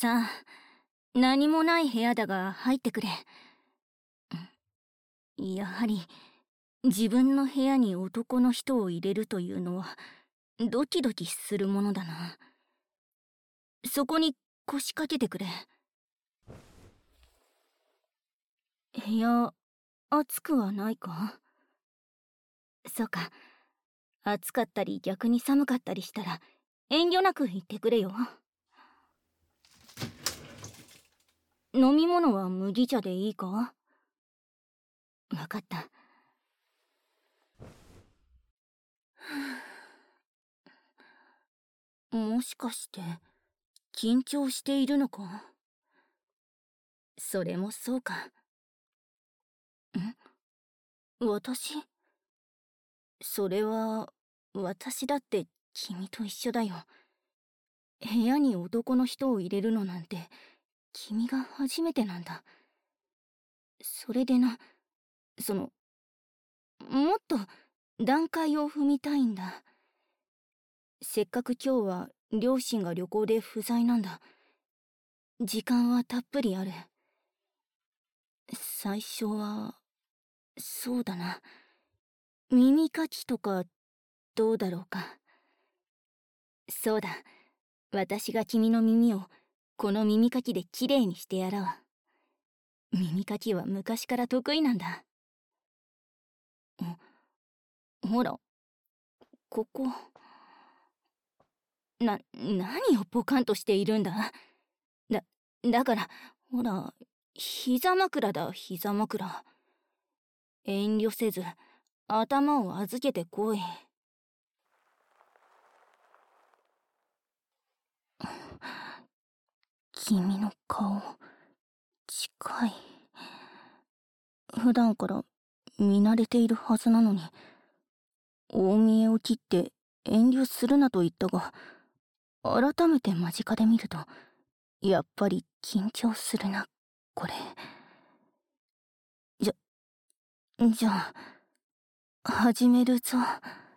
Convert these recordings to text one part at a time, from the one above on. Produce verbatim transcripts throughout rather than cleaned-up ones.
さあ、何もない部屋だが入ってくれ。やはり自分の部屋に男の人を入れるというのはドキドキするものだな。そこに腰掛けてくれ。部屋暑くはないか？そうか。暑かったり逆に寒かったりしたら遠慮なく言ってくれよ。飲み物は麦茶でいいか？わかった。もしかして緊張しているのか？それもそうか。ん？私？それは私だって君と一緒だよ。部屋に男の人を入れるのなんて君が初めてなんだ。それでな、そのもっと段階を踏みたいんだ。せっかく今日は両親が旅行で不在なんだ。時間はたっぷりある。最初はそうだな、耳かきとかどうだろうか。そうだ、私が君の耳をこの耳かきできれいにしてやろう。耳かきは昔から得意なんだ。ほら、ここ。な、何をポカンとしているんだ。だ、だから、ほら、膝枕だ、膝枕。遠慮せず、頭を預けてこい。君の顔、近い。普段から見慣れているはずなのに、大見えを切って遠慮するなと言ったが、改めて間近で見ると、やっぱり緊張するな、これ。じゃ、じゃあ、始めるぞ。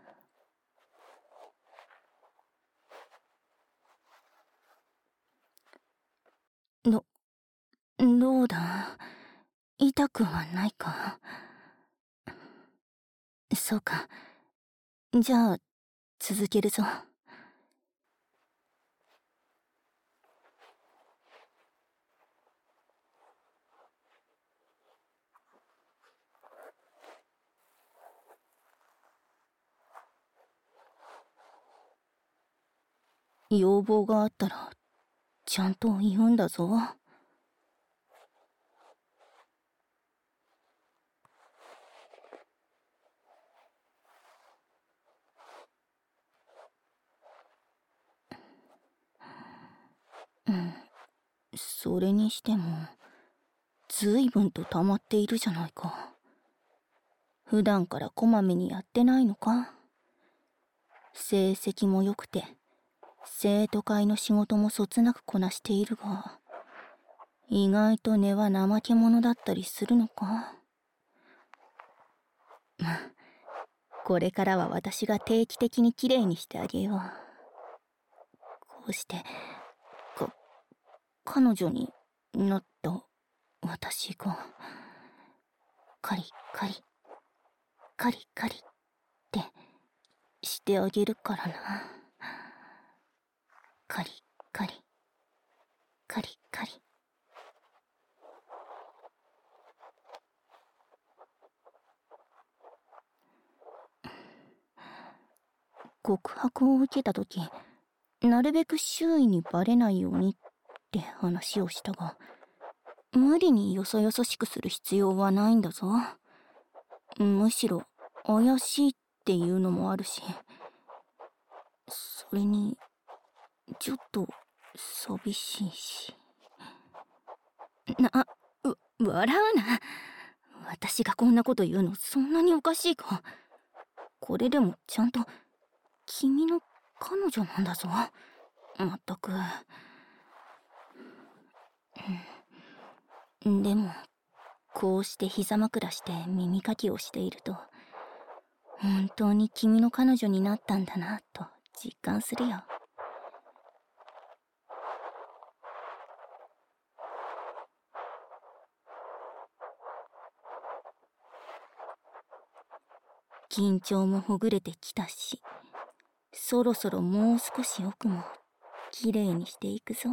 ど、どうだ？痛くはないか？そうか。じゃあ、続けるぞ。要望があったら、ちゃんと言うんだぞ。うん、それにしても、ずいぶんと溜まっているじゃないか。普段からこまめにやってないのか？成績も良くて、生徒会の仕事もそつなくこなしているが、意外と根は怠け者だったりするのか？これからは私が定期的にきれいにしてあげよう。こうして、か、彼女になった私が、カリカリ、カリカリってしてあげるからな。カリカリ、カリカリ。告白を受けたとき、なるべく周囲にバレないようにって話をしたが、無理によそよそしくする必要はないんだぞ。むしろ怪しいっていうのもあるし、それにちょっと寂しいし。な、う、笑うな。私がこんなこと言うのそんなにおかしいか？これでもちゃんと君の彼女なんだぞ。まったく。でもこうして膝枕して耳かきをしていると、本当に君の彼女になったんだなと実感するよ。 緊張もほぐれてきたし、そろそろもう少し奥もきれいにしていくぞ。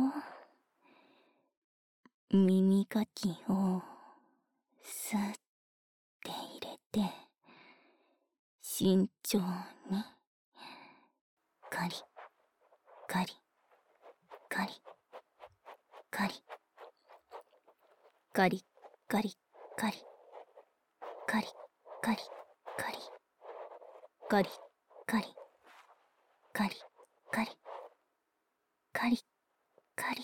耳かきをスッて入れて、慎重にカリカリカリカリカリカリカリカリカリカリカリカリカリカリカリカリ。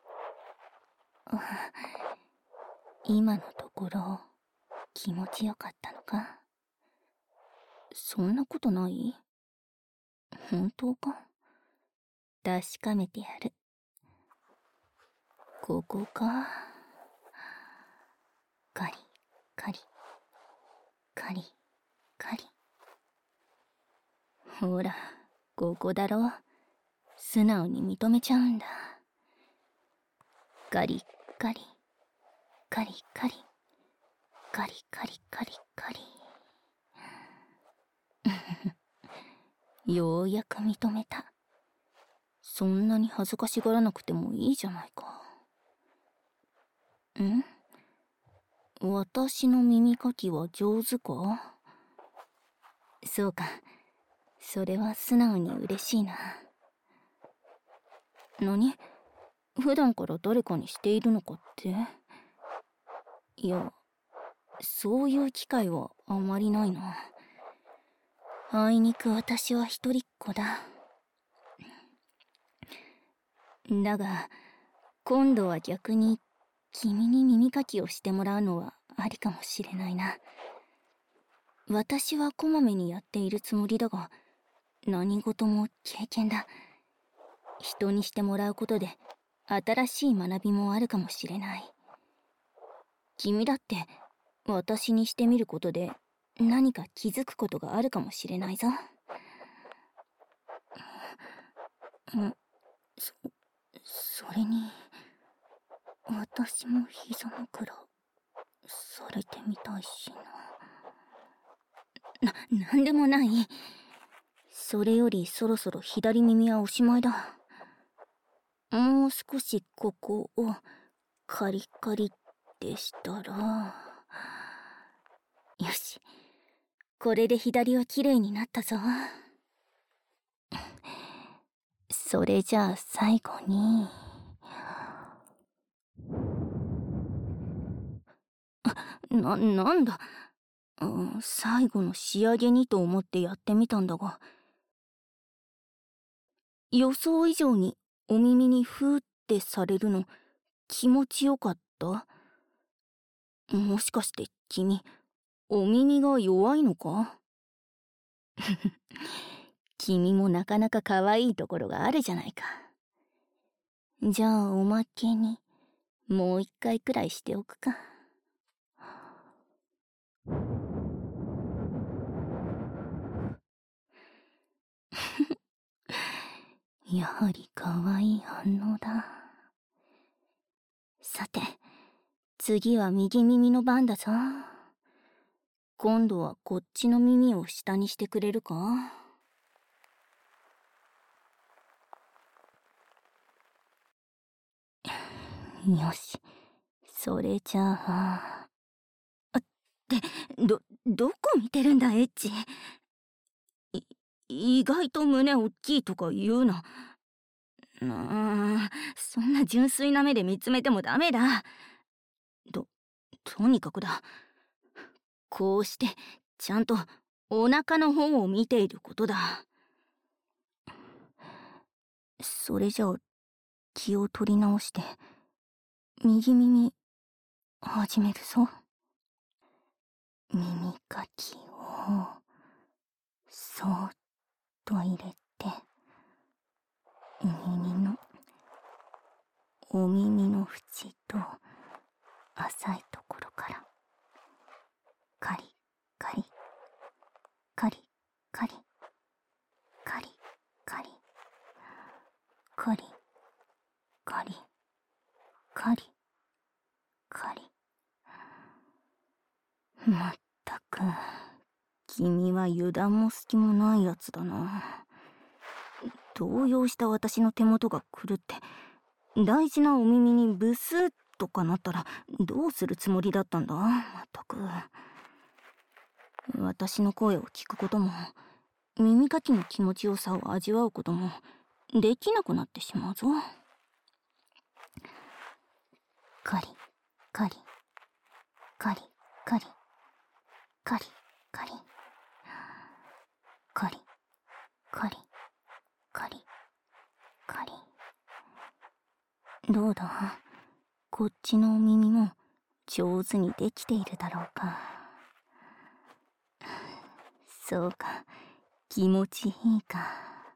今のところ気持ちよかったのか？そんなことない？本当か？確かめてやる。ここか。カリカリカリカリ。ほら、ここだろ。素直に認めちゃうんだ。カリカリカリカリカリカリカリカリ。ようやく認めた。そんなに恥ずかしがらなくてもいいじゃないか。ん？私の耳かきは上手か？そうか。それは素直に嬉しいな。何？普段から誰かにしているのかって？いや、そういう機会はあまりないな。あいにく私は一人っ子だ。だが、今度は逆に君に耳かきをしてもらうのはありかもしれないな。私はこまめにやっているつもりだが、何事も経験だ。人にしてもらうことで新しい学びもあるかもしれない。君だって私にしてみることで何か気づくことがあるかもしれないぞ。うん、そ、それに、私も膝枕されてみたいしな。な、なんでもない。それよりそろそろ左耳はおしまいだ。もう少しここをカリカリってしたら、よし、これで左はきれいになったぞ。それじゃあ最後に、な、なんだ、うん、最後の仕上げにと思ってやってみたんだが、予想以上にお耳にふーってされるの気持ちよかった？もしかして君、お耳が弱いのか？君もなかなか可愛いところがあるじゃないか。じゃあおまけにもう一回くらいしておくか。やはり可愛い反応だ。さて、次は右耳の番だぞ。今度はこっちの耳を下にしてくれるか？よし、それじゃあ。あって、ど、どこ見てるんだ、エッチ。い、意外と胸大きいとか言うな。なあ、そんな純粋な目で見つめてもダメだ。と、とにかくだ。こうして、ちゃんとお腹の方を見ていることだ。それじゃあ、気を取り直して、右耳、始めるぞ。耳かきを、そーっと入れて、お耳の、お耳の縁と、浅いところから、カリカリ、カリカリ、カリカリ、カリカリ、カリカリ。まったく、 君は油断も隙もないやつだな。動揺した私の手元が狂って大事なお耳にブスッとかなったらどうするつもりだったんだ。まったく。私の声を聞くことも耳かきの気持ちよさを味わうこともできなくなってしまうぞ。カリカリカリカリカリカリカリカリカリカリ。どうだ、こっちのお耳も上手にできているだろうか。そうか、気持ちいいか。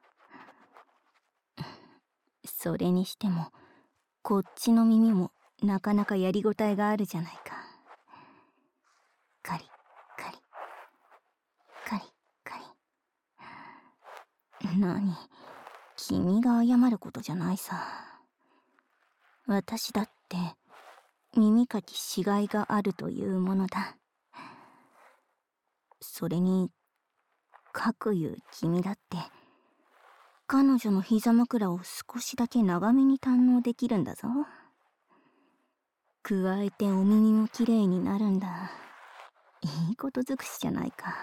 それにしてもこっちの耳もなかなかやりごたえがあるじゃないか。カリカリカリカリ。何、君が謝ることじゃないさ。私だって耳かきしがいがあるというものだ。それにかくいう君だって彼女の膝枕を少しだけ長めに堪能できるんだぞ。加えてお耳もきれいになるんだ。いいこと尽くしじゃないか。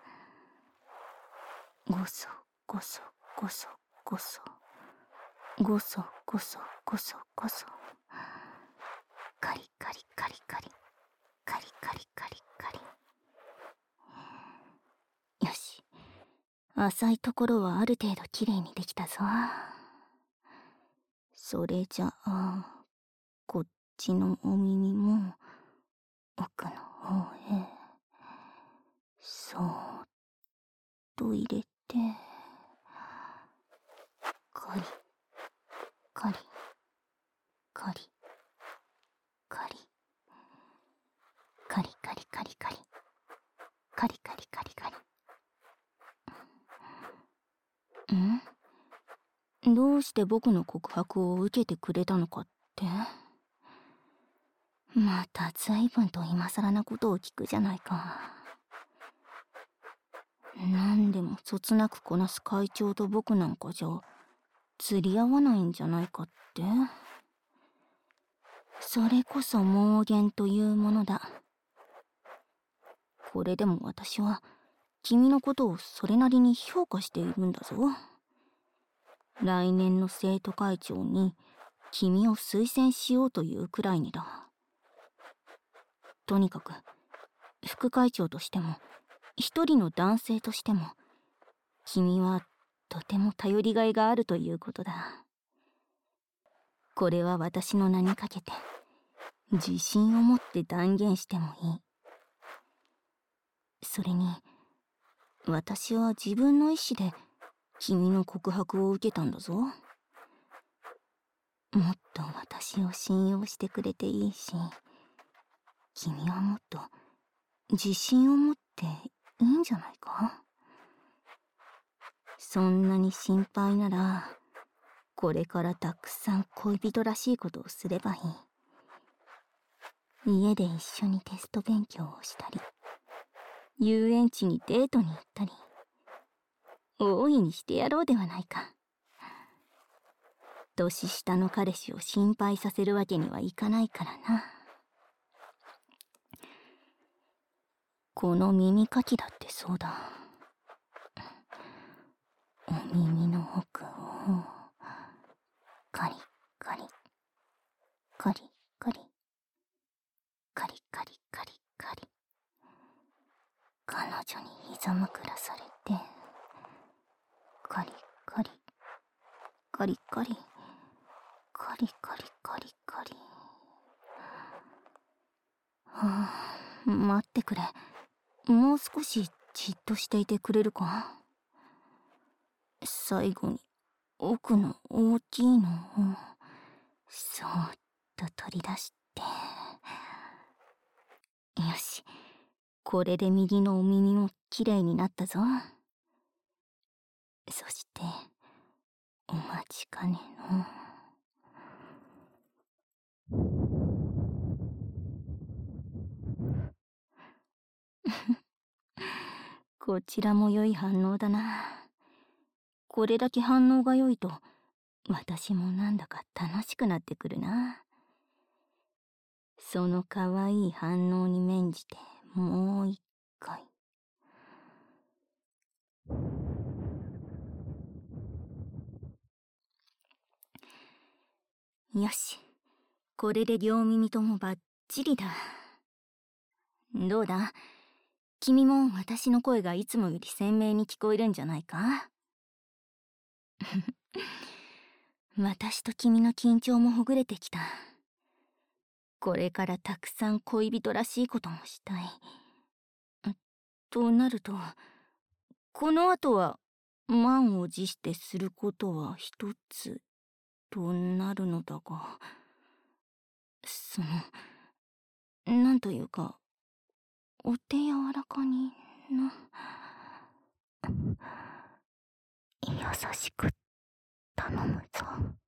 ごそごそごそごそごそごそごそごそ。カリカリカリカリカリカリカリカリ。よし、浅いところはある程度きれいにできたぞ。それじゃあこっちのお耳も奥の方へそーっと入れて、カリカリカリカリカリカリカリカリカリカリカリカリ。ん？どうして僕の告白を受けてくれたのかって？また随分と今更なことを聞くじゃないか。何でもそつなくこなす会長と僕なんかじゃ釣り合わないんじゃないかって？それこそ妄言というものだ。これでも私は君のことをそれなりに評価しているんだぞ。来年の生徒会長に君を推薦しようというくらいにだ。とにかく副会長としても一人の男性としても君はとても頼りがいがあるということだ。これは私の名にかけて自信を持って断言してもいい。それに私は自分の意志で君の告白を受けたんだぞ。もっと私を信用してくれていいし、君はもっと自信を持っていいんじゃないか。そんなに心配ならこれからたくさん恋人らしいことをすればいい。家で一緒にテスト勉強をしたり、遊園地にデートに行ったり、大いにしてやろうではないか。年下の彼氏を心配させるわけにはいかないからな。この耳かきだってそうだ。お耳の奥をカリカリカリカリカリカリカリカリ。彼女に膝枕されてカリカリカリカリカリカリカリカリ。はあ、待ってくれ。もう少しじっとしていてくれるか。最後に奥の大きいのをそーっと取り出して、よし、これで右のお耳もきれいになったぞ。そしてお待ちかねのこちらも良い反応だな。これだけ反応が良いと、私もなんだか楽しくなってくるな。その可愛い反応に免じて、もう一回。よし、これで両耳ともバッチリだ。どうだ、君も私の声がいつもより鮮明に聞こえるんじゃないか？私と君の緊張もほぐれてきた。これからたくさん恋人らしいこともしたい。となると、この後は満を持してすることは一つとなるのだが、その、なんというか、お手柔らかにな。優しく頼むぞ。